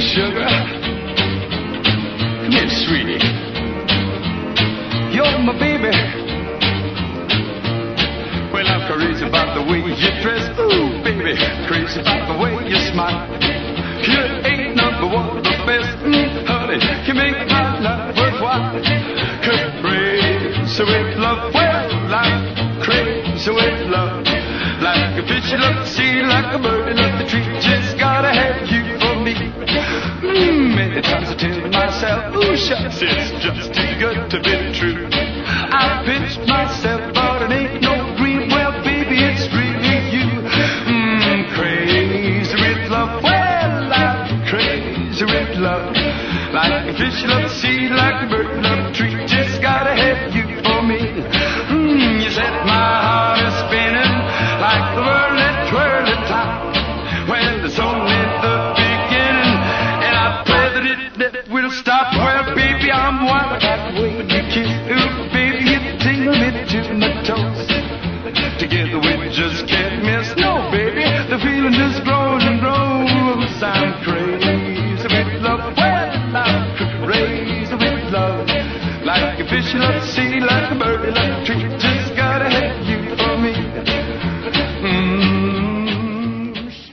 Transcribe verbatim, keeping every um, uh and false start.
sugar. Come here, sweetie. You're my baby. Well, I'm crazy about the way you dress. Ooh, baby, crazy about the way you smile. You ain't number one, the best. Mm, honey, you make my life worthwhile. Crazy with love. Well, I'm crazy with love. Like a fish, you love the sea. Like a bird, you love the tree. Just gotta have you for me. Mm, many times I tell myself, ooh, shucks, it's just too good to be true. I pinched myself, but it ain't no dream. Well, baby, it's really you. Mm, crazy with love. Well, I'm crazy with love. Like a fish, you love the sea. Like a bird, you love the tree. Just gotta have you for me. Mm, you set my heart is spinning like the whirly, twirly top. Well, it's only the beginning, and I pray that it, it will stop. Well, baby, I'm wild that way when you kiss. Ooh, baby, you tingle me to my toes. Together we just can't miss. No, baby, the feeling just grows and grows. I'm crazy with love. Well, I'm crazy with love. Like a fish, you love the sea. Like a bird, you love the tree. Just gotta have you